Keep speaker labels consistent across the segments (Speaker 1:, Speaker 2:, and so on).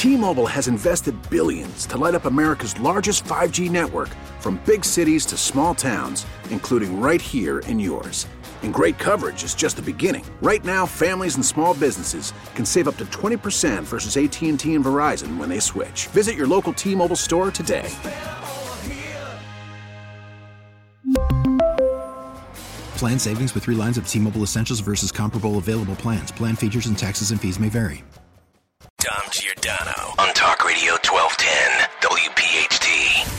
Speaker 1: T-Mobile has invested billions to light up America's largest 5G network, from big cities to small towns, including right here in yours. And great coverage is just the beginning. Right now, families and small businesses can save up to 20% versus AT&T and Verizon when they switch. Visit your local T-Mobile store today.
Speaker 2: Plan savings with 3 lines of T-Mobile Essentials versus comparable available plans. Plan features and taxes and fees may vary.
Speaker 3: Dom Giordano on Talk Radio 1210 WPHT.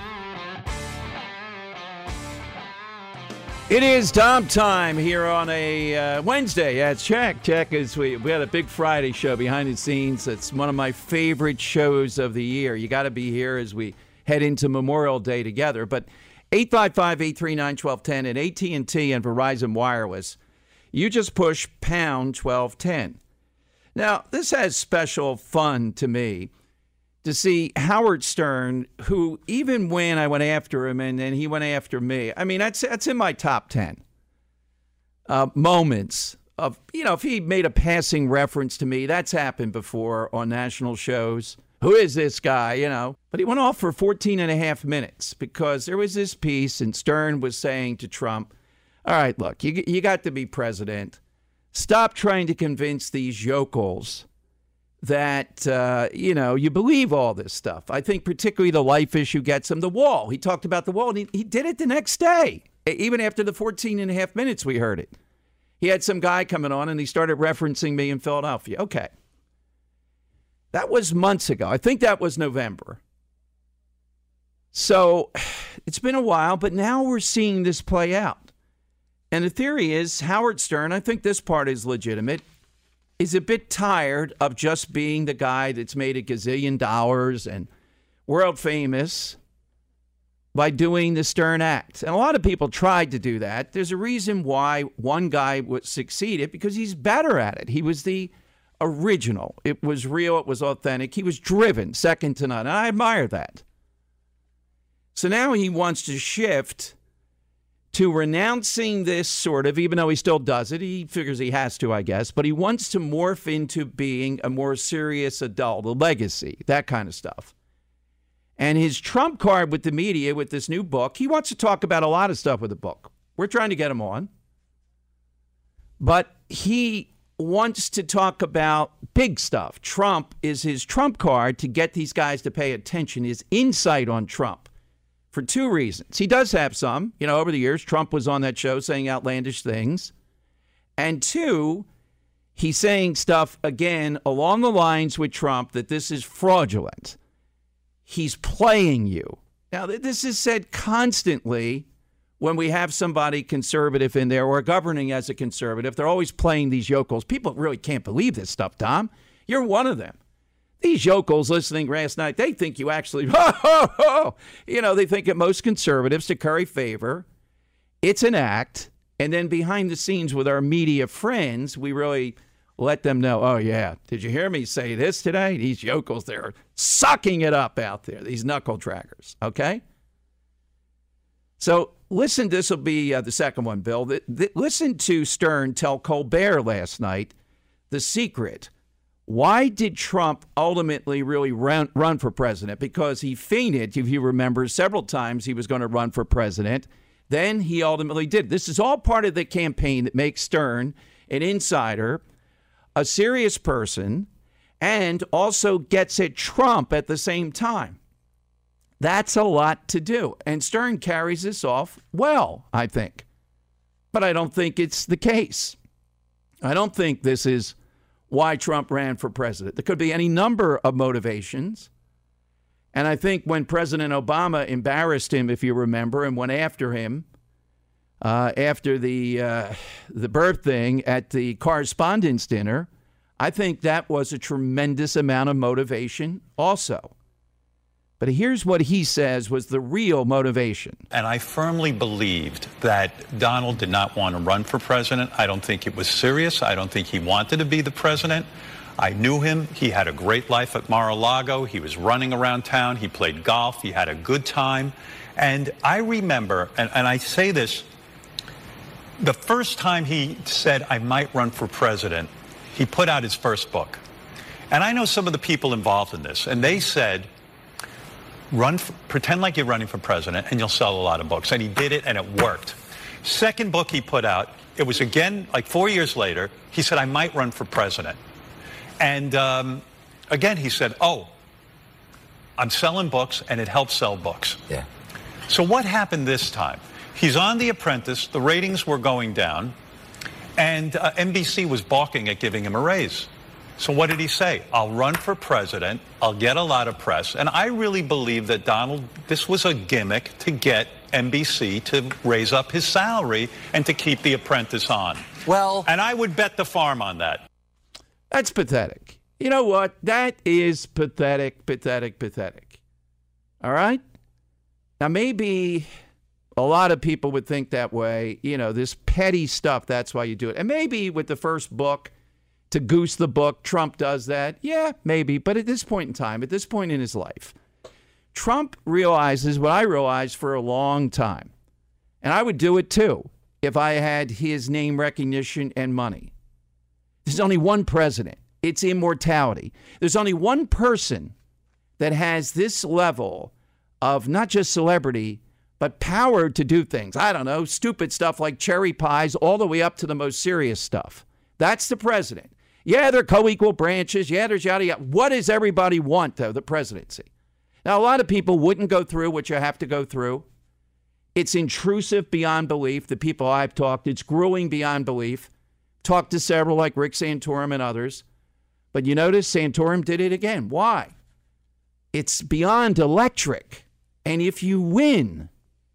Speaker 4: It is Dom time here on a Wednesday. Yeah, it's Check. Check is we had a big Friday show behind the scenes. It's one of my favorite shows of the year. You got to be here as we head into Memorial Day together. But 855-839-1210 at AT&T and Verizon Wireless, you just push pound 1210. Now, this has special fun to me to see Howard Stern, who even when I went after him and then he went after me, I mean, that's in my top 10 moments of, if he made a passing reference to me, that's happened before on national shows. Who is this guy, But he went off for 14 and a half minutes because there was this piece and Stern was saying to Trump, all right, look, you got to be president. Stop trying to convince these yokels that, you believe all this stuff. I think particularly the life issue gets him. The wall. He talked about the wall, and he did it the next day. Even after the 14 and a half minutes we heard it. He had some guy coming on, and he started referencing me in Philadelphia. Okay. That was months ago. I think that was November. So it's been a while, but now we're seeing this play out. And the theory is Howard Stern, I think this part is legitimate, is a bit tired of just being the guy that's made $1 gazillion and world famous by doing the Stern Act. And a lot of people tried to do that. There's a reason why one guy would succeed because he's better at it. He was the original. It was real. It was authentic. He was driven, second to none. And I admire that. So now he wants to shift to renouncing this sort of, even though he still does it, he figures he has to, I guess, but he wants to morph into being a more serious adult, a legacy, that kind of stuff. And his trump card with the media, with this new book, he wants to talk about a lot of stuff with the book. We're trying to get him on. But he wants to talk about big stuff. Trump is his trump card to get these guys to pay attention, his insight on Trump. For 2 reasons. He does have some. Over the years, Trump was on that show saying outlandish things. And 2, he's saying stuff, again, along the lines with Trump that this is fraudulent. He's playing you. Now, this is said constantly when we have somebody conservative in there or governing as a conservative. They're always playing these yokels. People really can't believe this stuff, Tom. You're one of them. These yokels listening last night, they think you actually, they think that most conservatives, to curry favor, it's an act. And then behind the scenes with our media friends, we really let them know, oh, yeah, did you hear me say this today? These yokels, they're sucking it up out there, these knuckle draggers, okay? So listen, this will be the second one, Bill. Listen to Stern tell Colbert last night the secret. Why did Trump ultimately really run for president? Because he feinted, if you remember, several times he was going to run for president. Then he ultimately did. This is all part of the campaign that makes Stern an insider, a serious person, and also gets at Trump at the same time. That's a lot to do. And Stern carries this off well, I think. But I don't think it's the case. I don't think this is why Trump ran for president. There could be any number of motivations. And I think when President Obama embarrassed him, if you remember, and went after him after the birth thing at the correspondence dinner, I think that was a tremendous amount of motivation also. But here's what he says was the real motivation.
Speaker 5: And I firmly believed that Donald did not want to run for president. I don't think it was serious. I don't think he wanted to be the president. I knew him. He had a great life at Mar-a-Lago. He was running around town. He played golf. He had a good time. And I remember, and I say this, the first time he said, I might run for president, he put out his first book. And I know some of the people involved in this, and they said, pretend like you're running for president, and you'll sell a lot of books. And he did it, and it worked. Second book he put out, it was again, like 4 years later, he said, I might run for president. And again, he said, I'm selling books, and it helps sell books.
Speaker 6: Yeah.
Speaker 5: So what happened this time? He's on The Apprentice, the ratings were going down, and NBC was balking at giving him a raise. So what did he say? I'll run for president, I'll get a lot of press. And I really believe that this was a gimmick to get NBC to raise up his salary and to keep The Apprentice on.
Speaker 6: Well,
Speaker 5: and I would bet the farm on that.
Speaker 4: That's pathetic. You know what? That is pathetic, pathetic, pathetic. All right? Now, maybe a lot of people would think that way. You know, this petty stuff, that's why you do it. And maybe with the first book, to goose the book, Trump does that. Yeah, maybe. But at this point in time, at this point in his life, Trump realizes what I realized for a long time. And I would do it too if I had his name recognition and money. There's only one president. It's immortality. There's only one person that has this level of not just celebrity, but power to do things. I don't know, stupid stuff like cherry pies all the way up to the most serious stuff. That's the president. Yeah, they're co-equal branches. Yeah, there's yada yada. What does everybody want, though, the presidency? Now, a lot of people wouldn't go through what you have to go through. It's intrusive beyond belief. The people I've talked, it's grueling beyond belief. Talked to several like Rick Santorum and others. But you notice Santorum did it again. Why? It's beyond electric. And if you win,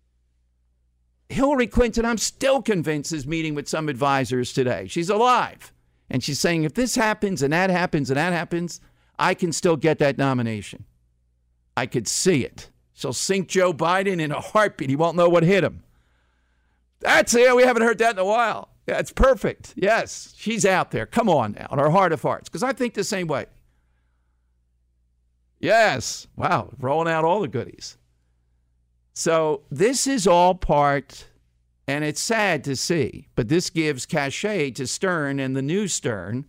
Speaker 4: Hillary Clinton, I'm still convinced, is meeting with some advisors today. She's alive. And she's saying, if this happens and that happens and that happens, I can still get that nomination. I could see it. She'll sink Joe Biden in a heartbeat. He won't know what hit him. That's it. We haven't heard that in a while. Yeah, it's perfect. Yes, she's out there. Come on now, in her heart of hearts, because I think the same way. Yes. Wow, rolling out all the goodies. So this is all part, and it's sad to see, but this gives cachet to Stern and the new Stern,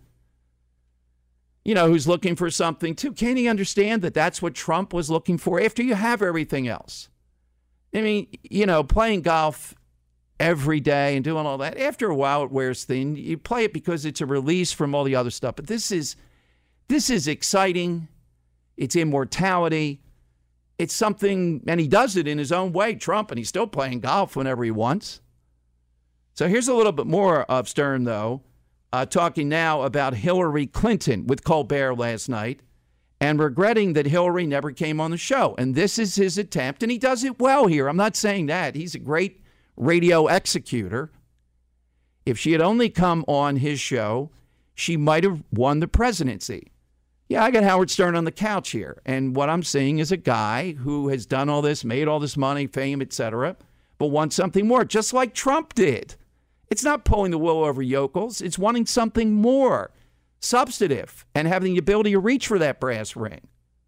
Speaker 4: you know, who's looking for something too. Can't he understand that that's what Trump was looking for after you have everything else? I mean, you know, playing golf every day and doing all that, after a while it wears thin. You play it because it's a release from all the other stuff. But this is exciting. It's immortality. It's something, and he does it in his own way, Trump, and he's still playing golf whenever he wants. So here's a little bit more of Stern, though, talking now about Hillary Clinton with Colbert last night and regretting that Hillary never came on the show. And this is his attempt, and he does it well here. I'm not saying that. He's a great radio executor. If she had only come on his show, she might have won the presidency. Yeah, I got Howard Stern on the couch here. And what I'm seeing is a guy who has done all this, made all this money, fame, etc., but wants something more, just like Trump did. It's not pulling the wool over yokels. It's wanting something more substantive and having the ability to reach for that brass ring.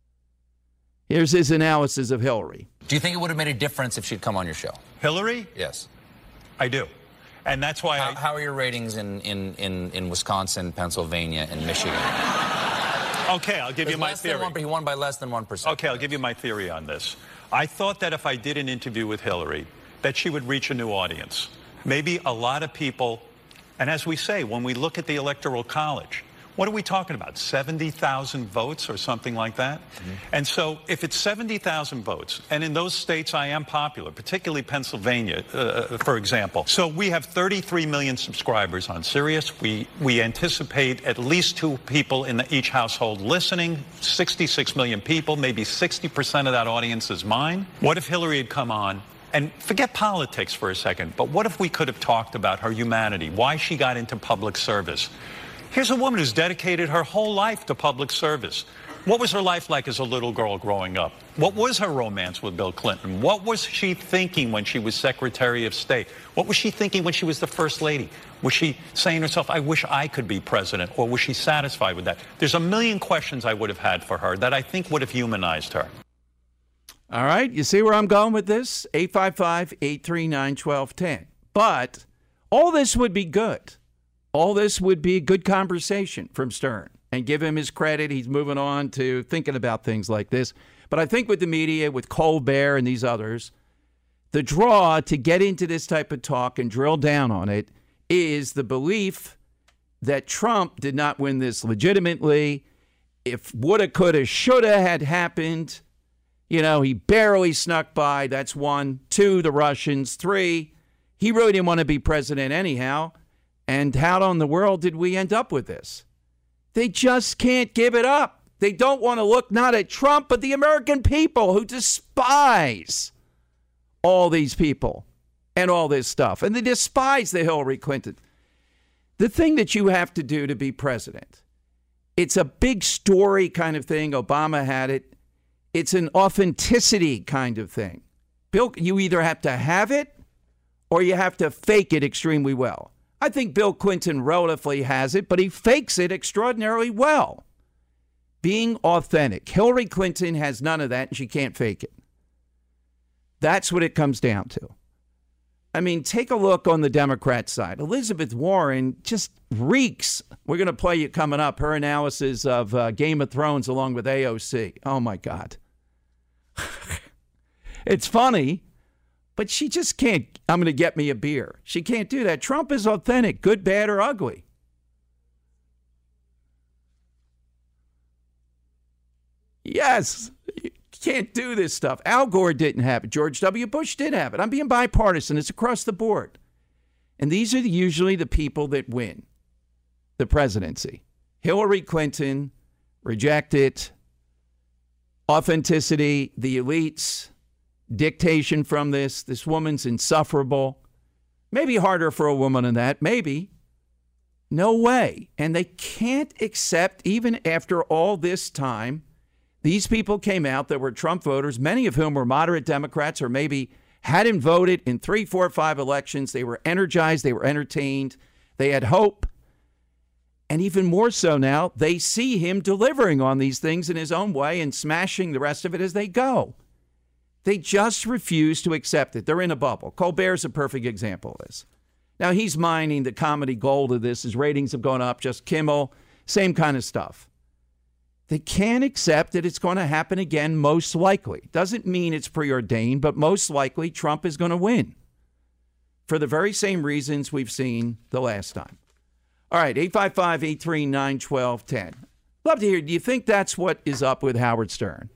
Speaker 4: Here's his analysis of Hillary.
Speaker 6: Do you think it would have made a difference if she'd come on your show?
Speaker 5: Hillary?
Speaker 6: Yes.
Speaker 5: I do. And that's why
Speaker 6: How are your ratings in Wisconsin, Pennsylvania, and Michigan?
Speaker 5: Okay, I'll give you my theory.
Speaker 6: He won by less than 1%.
Speaker 5: Okay, I'll give you my theory on this. I thought that if I did an interview with Hillary, that she would reach a new audience. Maybe a lot of people, and as we say, when we look at the Electoral College, what are we talking about? 70,000 votes or something like that? Mm-hmm. And so if it's 70,000 votes, and in those states I am popular, particularly Pennsylvania, for example. So we have 33 million subscribers on Sirius. We anticipate at least 2 people in each household listening, 66 million people, maybe 60% of that audience is mine. What if Hillary had come on? And forget politics for a second, but what if we could have talked about her humanity, why she got into public service? Here's a woman who's dedicated her whole life to public service. What was her life like as a little girl growing up? What was her romance with Bill Clinton? What was she thinking when she was Secretary of State? What was she thinking when she was the First Lady? Was she saying to herself, I wish I could be president? Or was she satisfied with that? There's a million questions I would have had for her that I think would have humanized her.
Speaker 4: All right, you see where I'm going with this? 855-839-1210. But all this would be good. All this would be good conversation from Stern. and give him his credit. He's moving on to thinking about things like this. But I think with the media, with Colbert and these others, the draw to get into this type of talk and drill down on it is the belief that Trump did not win this legitimately. If woulda, coulda, shoulda had happened, he barely snuck by. That's 1. 2, the Russians. 3, he really didn't want to be president anyhow. And how in the world did we end up with this? They just can't give it up. They don't want to look not at Trump, but the American people who despise all these people and all this stuff. And they despise the Hillary Clinton. The thing that you have to do to be president, it's a big story kind of thing. Obama had it. It's an authenticity kind of thing. Bill, you either have to have it or you have to fake it extremely well. I think Bill Clinton relatively has it, but he fakes it extraordinarily well. Being authentic. Hillary Clinton has none of that, and she can't fake it. That's what it comes down to. I mean, take a look on the Democrat side. Elizabeth Warren just reeks. We're going to play you coming up her analysis of Game of Thrones along with AOC. Oh, my God. It's funny. But she just can't, I'm going to get me a beer. She can't do that. Trump is authentic, good, bad, or ugly. Yes, you can't do this stuff. Al Gore didn't have it. George W. Bush did have it. I'm being bipartisan. It's across the board. And these are usually the people that win the presidency. Hillary Clinton, reject it. Authenticity, the elites. Dictation from this woman's insufferable. Maybe harder for a woman than that. Maybe. No way. And they can't accept, even after all this time, these people came out that were Trump voters, many of whom were moderate Democrats or maybe hadn't voted in 3, 4, 5 elections. They were energized. They were entertained. They had hope. And even more so now, they see him delivering on these things in his own way and smashing the rest of it as they go. They just refuse to accept it. They're in a bubble. Colbert's a perfect example of this. Now, he's mining the comedy gold of this. His ratings have gone up. Just Kimmel, same kind of stuff. They can't accept that it's going to happen again, most likely. Doesn't mean it's preordained, but most likely Trump is going to win for the very same reasons we've seen the last time. All right, 855-839-1210. Love to hear, do you think that's what is up with Howard Stern?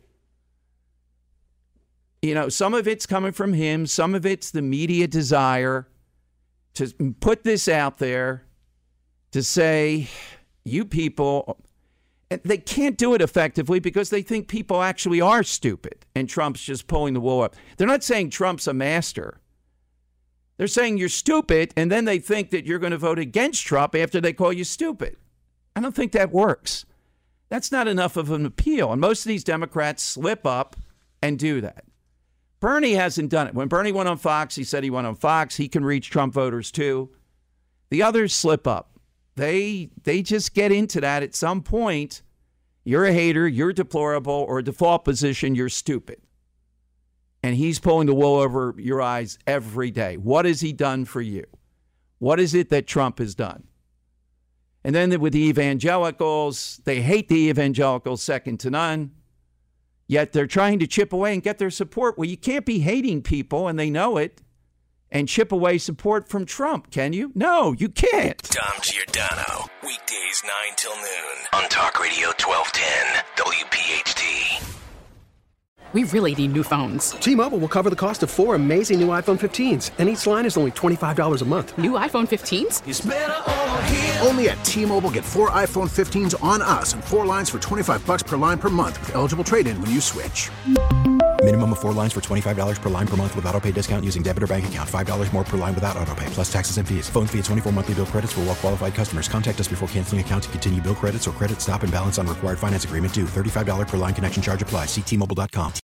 Speaker 4: Some of it's coming from him. Some of it's the media desire to put this out there to say, you people, they can't do it effectively because they think people actually are stupid and Trump's just pulling the wool up. They're not saying Trump's a master. They're saying you're stupid, and then they think that you're going to vote against Trump after they call you stupid. I don't think that works. That's not enough of an appeal, and most of these Democrats slip up and do that. Bernie hasn't done it. When Bernie went on Fox, he said he went on Fox. He can reach Trump voters too. The others slip up. They just get into that at some point. You're a hater, you're deplorable, or default position, you're stupid. And he's pulling the wool over your eyes every day. What has he done for you? What is it that Trump has done? And then with the evangelicals, they hate the evangelicals second to none. Yet they're trying to chip away and get their support. Well, you can't be hating people, and they know it, and chip away support from Trump, can you? No, you can't.
Speaker 3: Dom Giordano, weekdays 9 till noon on Talk Radio 1210, WPHT.
Speaker 7: We really need new phones.
Speaker 8: T-Mobile will cover the cost of 4 amazing new iPhone 15s, and each line is only $25 a month.
Speaker 7: New iPhone 15s?
Speaker 3: It's better over here.
Speaker 1: Only at T-Mobile, get 4 iPhone 15s on us and 4 lines for $25 per line per month with eligible trade-in when you switch.
Speaker 2: Minimum of 4 lines for $25 per line per month with autopay discount using debit or bank account. $5 more per line without autopay, plus taxes and fees. Phone fee at 24 monthly bill credits for well-qualified customers. Contact us before canceling account to continue bill credits or credit stop and balance on required finance agreement due. $35 per line connection charge applies. See T-Mobile.com.